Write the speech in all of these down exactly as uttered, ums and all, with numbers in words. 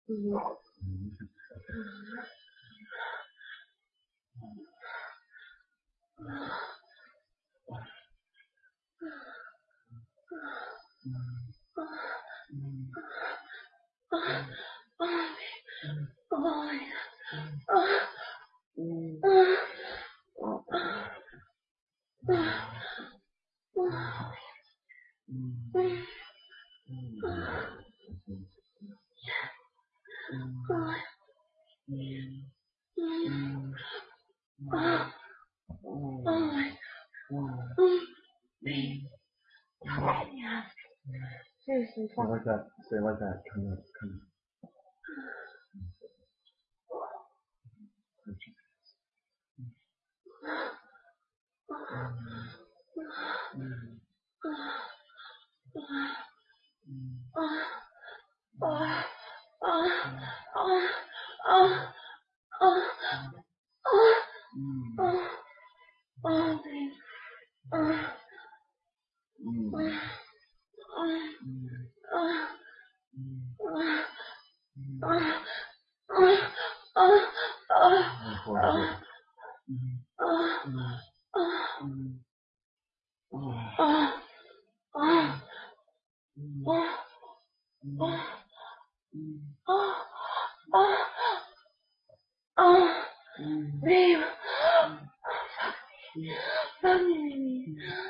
Mhm. Seriously, Stay like that. Stay like that. Come on. Come babe. Fuck me.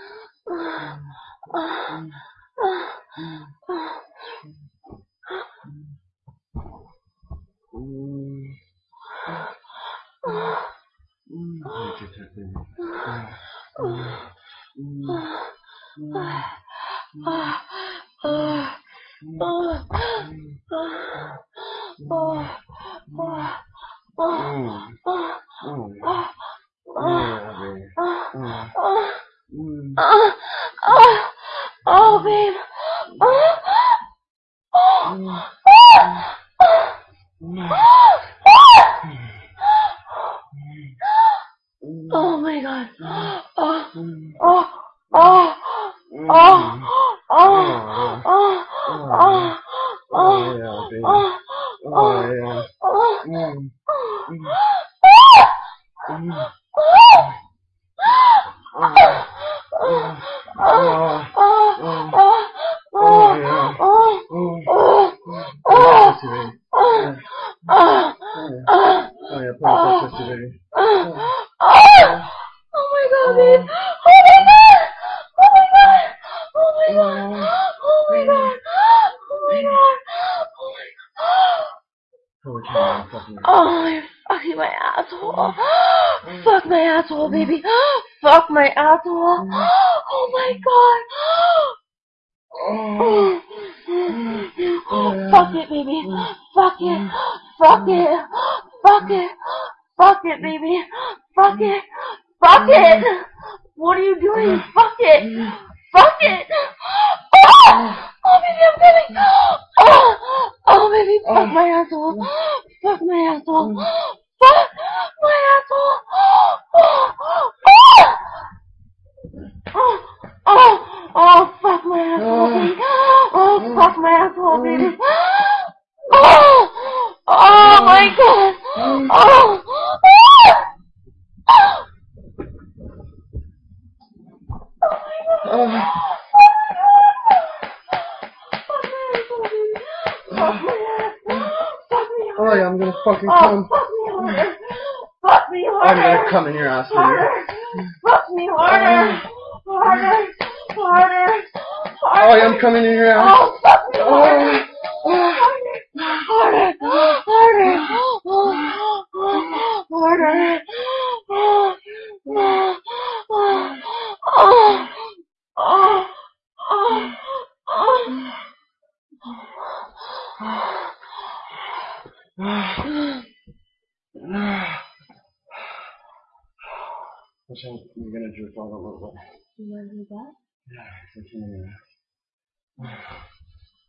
Oh, babe. Oh my god. Oh, oh, oh, oh, oh, oh, oh, Oh, yeah, baby. oh, Oh, yeah. oh, Mm. Mm. Oh, yeah. Oh, pussy, baby. Yeah. Oh, yeah, put up that pussy, baby. Oh my god, babe. Oh my god. Oh my god. Oh my god. Oh my god. Oh my god. Oh my god. Holy cow, I'm fucking Oh, you're fucking my asshole. Fuck my asshole, baby. Fuck my asshole. Oh my god. Oh, Fuck it, baby. Fuck it. Fuck it. Fuck it. Fuck it, baby. Fuck it. Fuck it. What are you doing? Fuck it. Fuck it. Oh, oh baby, I'm coming. Oh, oh, baby, fuck my asshole. Fuck my asshole. Fuck my asshole. Oh, oh, oh, oh, oh, fuck my asshole, baby. Oh, fuck my asshole, baby. Oh, oh my god. Oh, oh. Oh, yeah, I'm gonna fucking come. Fuck me harder. Fuck me I'm harder. gonna come in your ass, baby. Harder. Fuck me harder. Harder. Harder. Oh, yeah, I'm coming in your ass. Oh, fuck me harder. Oh. Harder. Harder. Harder. Harder. Oh, oh, oh, oh, oh, oh. Which I'm gonna drift on a little bit. You wanna do that? Yeah, it's in your ass.